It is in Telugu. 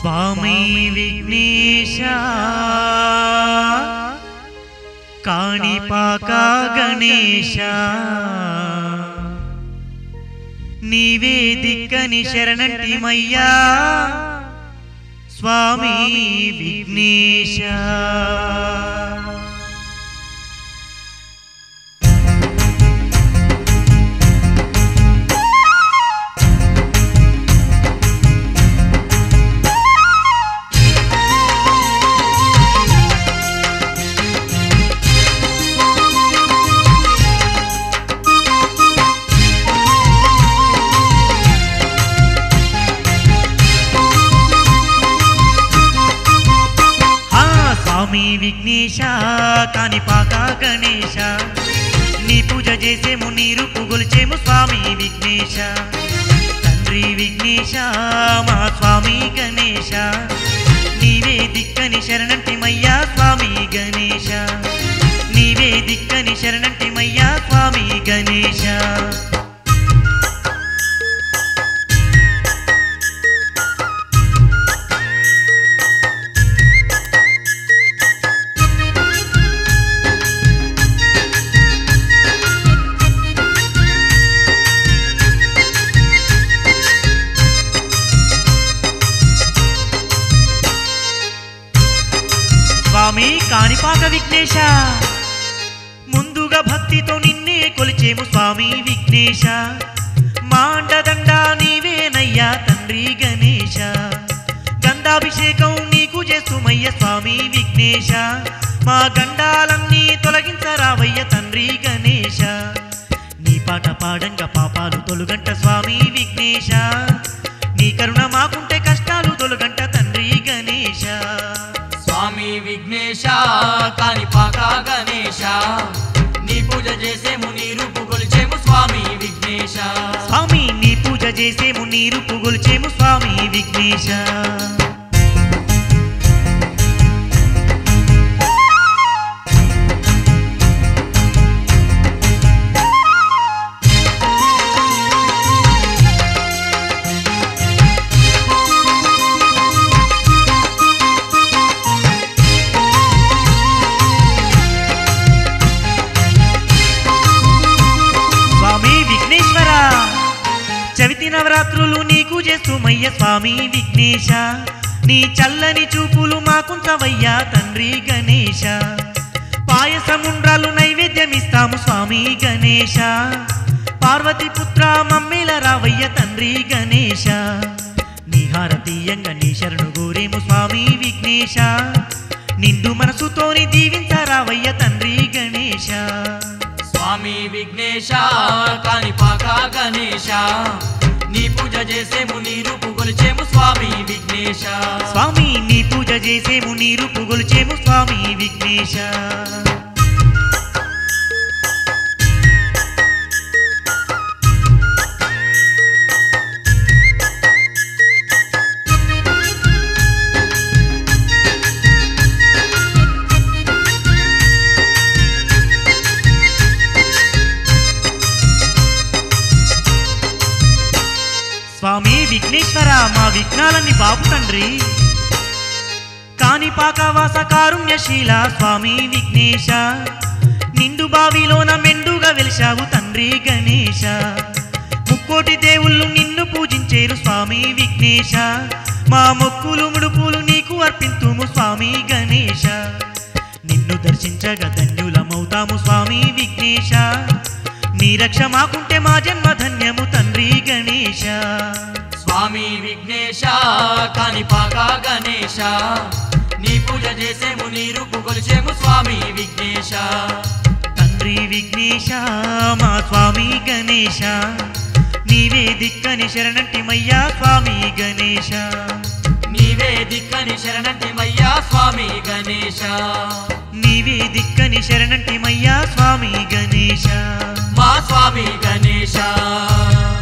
స్వామి విఘ్నేశ కాణిపాక గణేశ నీవే దిక్కని శరణంటిమయ్యా స్వామి విఘ్నేశ. స్వామి విఘ్నేశ కాణిపాక గణేశ నీ పూజ చేసేము నీ రూపు గొలిచేము స్వామి విఘ్నేశ. తండ్రి విఘ్నేశ మా స్వామి గణేశ నీవే దిక్కని శరణంటిమయ్యా స్వామి గణేశ నీవే దిక్కని శరణంటిమయ్యా స్వామి గణేశ. స్వామి కాణిపాక విఘ్నేశ ముందుగా భక్తితో నిన్నే కొలిచేము స్వామి విఘ్నేశ. మా అండదండ నీవేనయ్యా తండ్రి గణేశ గంధాభిషేకం నీకు చేస్తుమయ్య స్వామి విఘ్నేశ. మా గండాలన్నీ తొలగించరావయ్య తండ్రి గణేశ. నీ పాట పాడంగా పాపాలు తొలుగంట స్వామి విఘ్నేశ. నీ కరుణ మాకుంటే కష్టాలు తొలుగంట తండ్రి గణేశ. స్వామి విఘ్నేశ కాణిపాక గణేశ నీ పూజ చేసేము నీ రూపు గొలిచేము స్వామి విఘ్నేశ. స్వామి నీ పూజ చేసేము నీ రూపు గొలిచేము స్వామి విఘ్నేశ. చవితి నవరాత్రులు నీకు చేస్తుమయ్య స్వామి విఘ్నేశ. నీ చల్లని చూపులు మాకుంచవయ్యా తండ్రి గణేశ. పాయసముండ్రాలు నైవేద్యమిస్తాము స్వామి గణేశ. పార్వతి పుత్ర మమ్మేల రావయ్య తండ్రి గణేశ. నీ హారతీయంగా నీ శరణు గోరేము స్వామి విఘ్నేశ. నిండు మనసుతోని దీవించరావయ్య తండ్రి గణేశ. స్వామి విఘ్నేశ కాణిపాక గణేశ నీ పూజ చేసేము నీ రూపు గొలిచేము స్వామి విఘ్నేశ. స్వామి నీ పూజ చేసేము నీ రూపు గొలిచేము స్వామి విఘ్నేశ. స్వామి విఘ్నేశ్వర మా విఘ్నాలన్నీ బాపు తండ్రి. కాణిపాక వాస కారుణ్యశీల స్వామి విఘ్నేశ. నిండు బావిలోన మెండుగా వెలిశావు తండ్రి గణేశ. ముక్కోటి దేవుళ్ళు నిన్ను పూజించేరు స్వామి విఘ్నేశ. మా మొక్కులు ముడుపులు నీకు అర్పింతుము స్వామి గణేశ. నిన్ను దర్శించగా ధన్యులమవుతాము స్వామి విఘ్నేశ. నీ రక్ష మాకుంటే మా జన్మ ధన్యము తండ్రి గణేశ. స్వామి విఘ్నేశ కాణిపాక గణేశ నీ పూజ చేసేము నీ రూపు గొలిచేము స్వామి విఘ్నేశ. తండ్రి విఘ్నేశ మా స్వామి గణేశ నీవే దిక్కని శరణంటిమయ్యా స్వామి గణేశ. నీవే దిక్కని శరణంటిమయ్యా స్వామి గణేశ. నీవే దిక్కని శరణంటిమయ్యా స్వామి గణేశ. మా స్వామి గణేశ.